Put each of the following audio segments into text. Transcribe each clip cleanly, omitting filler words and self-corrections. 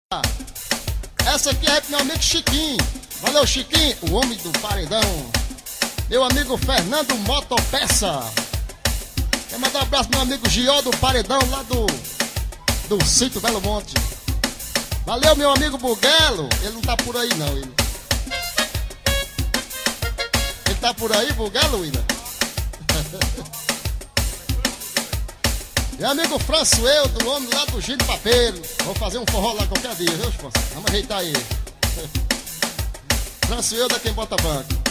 Essa aqui é pro meu amigo Chiquinho. Valeu, Chiquinho, o homem do paredão. Meu amigo Fernando Motopeça. Quer mandar um abraço pro meu amigo Gió do Paredão, lá do Sítio Belo Monte. Valeu, meu amigo Buguelo. Ele não tá por aí, não, ele tá por aí, Buguelo, William? Meu amigo Françoel, do homem lá do Gil Papeiro. Vou fazer um forró lá qualquer dia, viu, esposa? Vamos ajeitar aí. Françoel da Quem Bota Banco.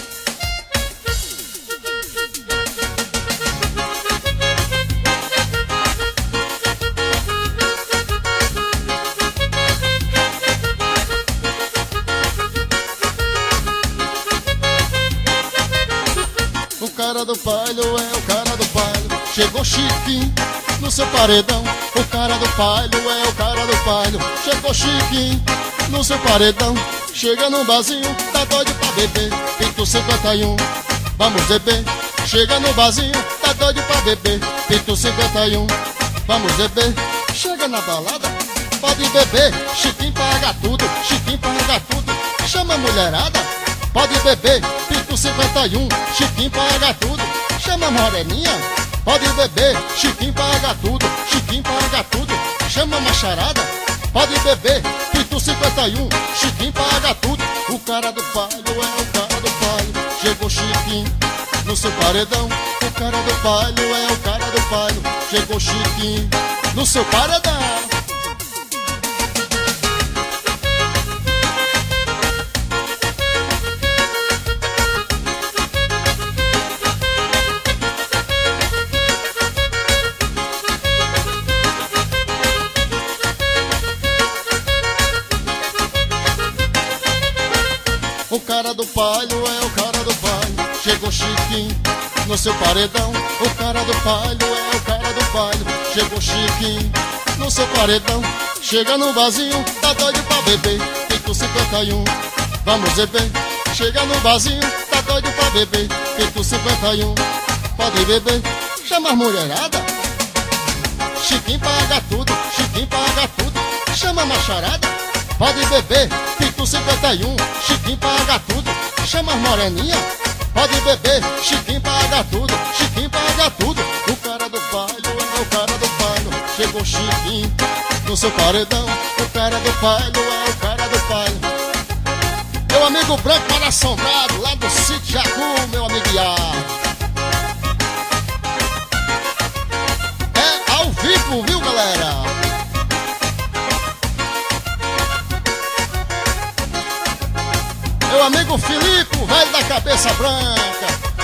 O cara do baile é o cara do baile. Chegou Chiquinho no seu paredão. O cara do baile é o cara do baile. Chegou Chiquinho no seu paredão. Chega no barzinho, tá doido pra beber. Pinto 51, vamos beber. Chega no barzinho, tá doido pra beber. Pinto 51, vamos beber. Chega na balada, pode beber. Chiquinho paga tudo, Chiquinho paga tudo. Chama a mulherada, pode beber. Pinto 51, Chiquinho paga tudo. Chama a moreninha, pode beber. Chiquinho paga tudo, Chiquinho paga tudo. Chama a macharada, pode beber. Pinto 51, Chiquinho paga tudo. O cara do baile é o cara do baile. Chegou Chiquinho no seu paredão. O cara do baile é o cara do baile. Chegou Chiquinho no seu paredão. O cara do baile é o cara do baile. Chegou Chiquinho no seu paredão. O cara do baile é o cara do baile. Chegou Chiquinho no seu paredão. Chega no barzinho, tá doido pra beber. Pinto 51, vamos beber. Chega no barzinho, tá doido pra beber. Pinto 51, pode beber. Chama a mulherada, Chiquinho paga tudo, Chiquinho paga tudo. Chama a macharada, pode beber. Pinto 51, Chiquinho paga tudo. Chama as moreninha, pode beber. Chiquinho paga tudo, Chiquinho paga tudo. O cara do baile é o cara do baile. Chegou Chiquinho no seu paredão. O cara do baile é o cara do baile. Meu amigo Branco para Assombrado, lá do Sítio Jacu, meu amigo Iá. É ao vivo, viu, galera? Meu amigo Filipe, o velho da cabeça branca.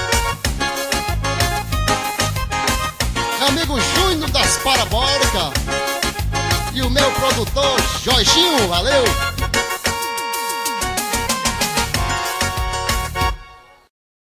Meu amigo Júnior das Parabólicas. E o meu produtor Jorginho, valeu!